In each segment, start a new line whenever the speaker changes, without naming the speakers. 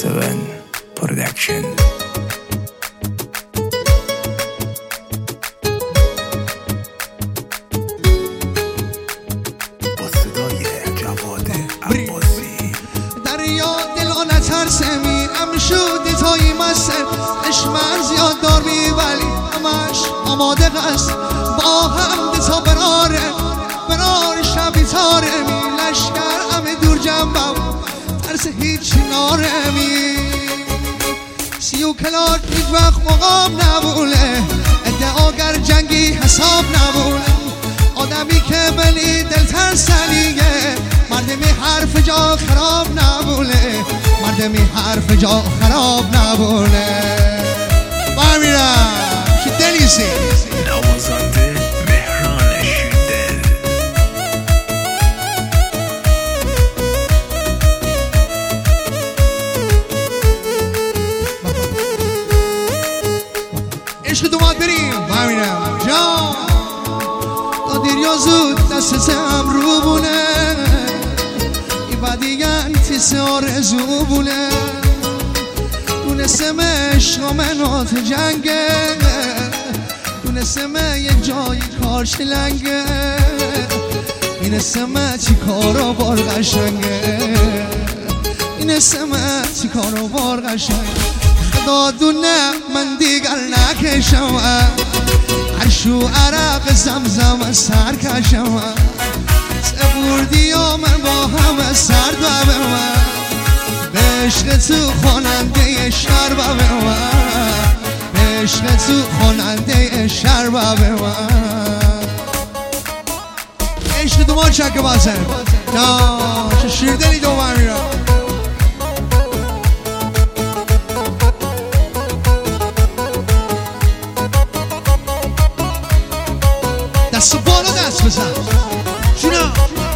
7 Production. با صدای جواد عباسی.
دریا دلا نترسه میرم شودی تایی مسته اشمر زیاد دار بی ولی همش آماده قصد با هم تا برار شبی تاره می لشکر همه دور جنبم ترس هیچ ناره می سی و کلار هیچ وقت مقام نبوله ادعاگر جنگی حساب نبوله آدمی که بلی دل ترسنیه مردمی حرف جا خراب نبوله مردمی حرف جا خراب نبوله برمیرم که دلیسی
نوازنده مهران شیدل.
عشق دومات بریم برمیرم جان تا دیر یا زود دستم رو بونه ای بدیگه انتیس آرزو بونه دونستم عشق منات جنگه دونستم یک جای کار شلنگه اینستم چی کارا بار قشنگه اینستم چی کارا بار قشنگه خدا دونه من دیگر نکشم عرشو عرق زمزم سر کشم سبوردی و من با همه سرد و به من به عشق تو خواننده شر و به من به عشق تو خواننده شر و به من عشق دومان چکه بازه نه چه شیردلی دومان میرم دست بالا دست بزن جونا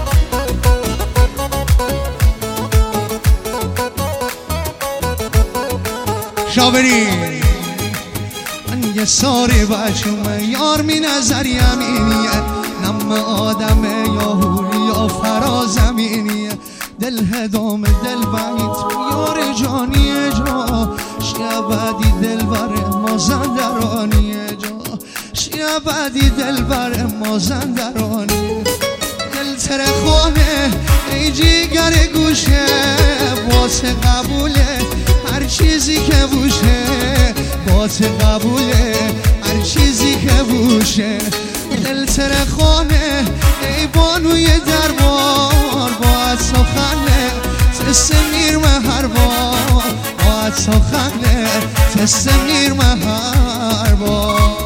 شاوری من یه ساری بچم یار می نظر یمینیه نم آدمه یا هوری یا فرازمینیه دل هدام دل بایت یار جانیه جا شیعبدی دل بر مازندرانیه جا شیعبدی دل بر مازندرانیه دل ترخونه ای جیگر گوشه واسه قبوله هر چیزی که بوشه واسه قبوله هر چیزی که بوشه دل ترخونه ای بانوی دربار باید سخنه تست میرمه هر بار باید سخنه تست میرمه هر بار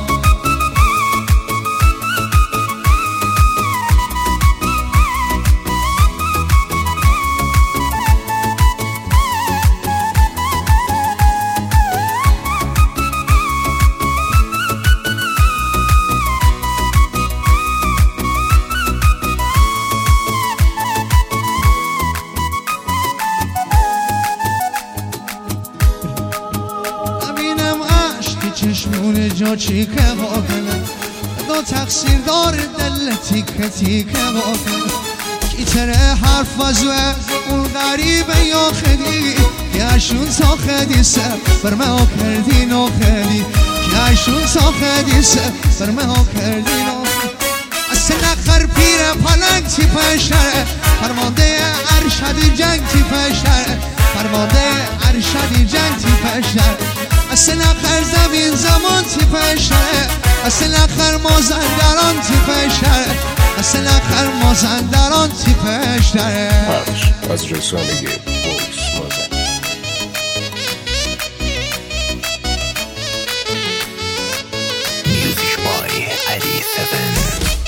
چشمون جا چیکه واکنه دو تقصیر دار دل تیکه تیکه واکنه کی تره حرف وزوه اون غریبه یا خدی کیشون تا خدی سر برمه ها کردی نو خدی کیشون تا خدی سر برمه ها کردی نو اصل نخر پیر پلنگ تی پشتره فرمانده ارشدی جنگ تی پشتره فرمانده ارشدی جنگ تی پشتره اصل آخر زمین زمان تی پشتره اصل آخر مازندران تی پشتره اصل آخر مازندران تی پشتره
از رسانه بوکس مازن. میوزیک بای علی 7.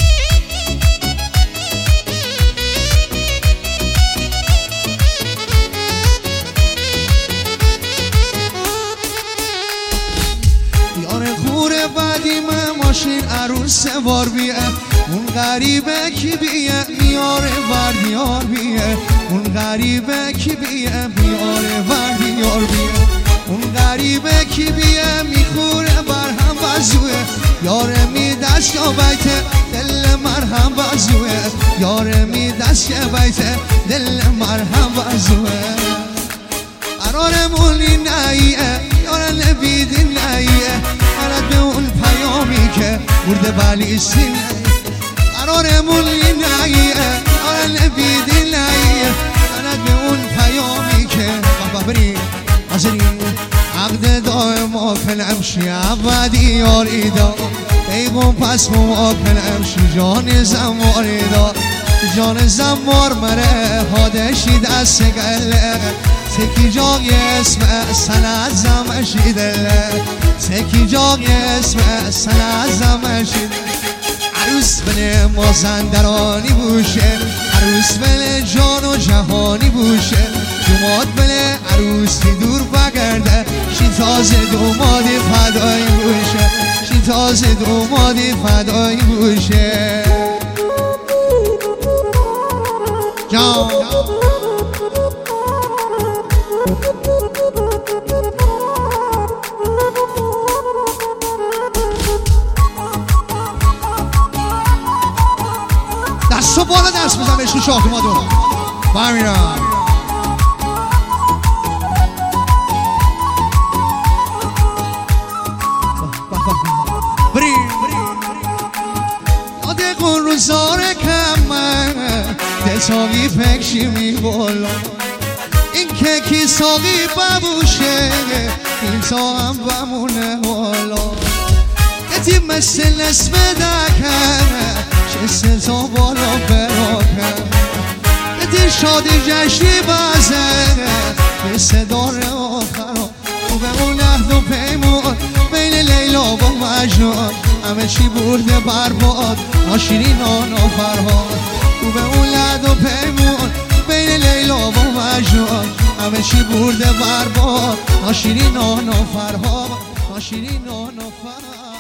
ماشین عروس سوار بیه اون غریبه کی بیه میاره وردیار بیه اون غریبه کی بیه میاره وردیار بیه اون غریبه کی بیه میخوره برهم وزوه یاره می دست یا بیته دل مرهم وزوه یاره می دست یا بیته دل مرهم وزوه قرارمون برده بلی سینه قرارمون ایناییه آره نبیدی لاییه منت به اون پیامی که بابا بریم حاضری عقد دائما کلمشی عبدی یاری دا بیگم پس ما کلمشی جان زماری دا جان زمار مره حادشی دست گله سکی جای اسم سنت زمشی دله سکی جای اسم سنت زمشی دله عروس بله مازندرانی بوشه عروس بله جان و جهانی بوشه دوماد بله عروسی دور بگرده شی تازه دومادی فدایی بوشه شی تازه دومادی فدایی بوشه جان دستو بالا دست بزن بهش تو شاخ مادو برمیرم بریم یاده کن روزار کمه دلتاقی فکشی می بالا این که کی ساقی ببوشه این تا هم بمونه حالا یتی مثل نسم دکن چه تا بالا براکن یتی شادی جشنی بزنه به صدار آخرا و به اون عهد و پیمون بین لیلا و مجنون همه چی برده برباد ناشیرین آن و فرهاد و به اون عهد و پیمون بین لیلا و مجنون همه چی برده برباد ناشیرین آن و فرهاد ناشیرین آن و فرهاد